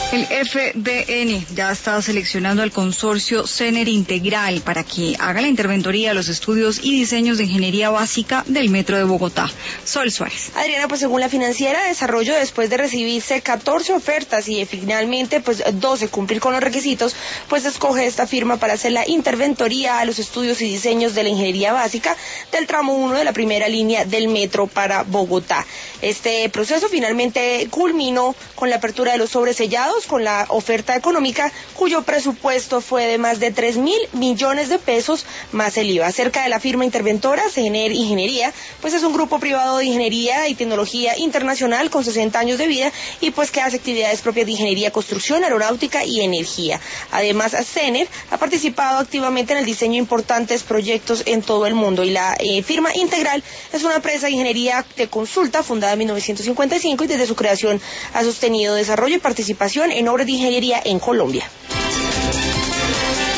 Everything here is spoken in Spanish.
El FBN ya está seleccionando al consorcio CENER Integral para que haga la interventoría, los estudios y diseños de ingeniería básica del Metro de Bogotá. Sol Suárez. Adriana, pues según la financiera Desarrollo, después de recibirse 14 ofertas y finalmente 12 cumplir con los requisitos, pues escoge esta firma para hacer la interventoría a los estudios y diseños de la ingeniería básica del tramo 1 de la primera línea del metro para Bogotá. Este proceso finalmente culminó con la apertura de los sobresellados, con la oferta económica, cuyo presupuesto fue de más de 3.000 millones de pesos más el IVA. Acerca de la firma interventora, CENER Ingeniería, pues es un grupo privado de ingeniería y tecnología internacional con 60 años de vida y pues que hace actividades propias de ingeniería, construcción, aeronáutica y energía. Además, CENER ha participado activamente en el diseño de importantes proyectos en todo el mundo y la firma Integral es una empresa de ingeniería de consulta fundada en 1955 y desde su creación ha sostenido desarrollo y participación en obras de ingeniería en Colombia.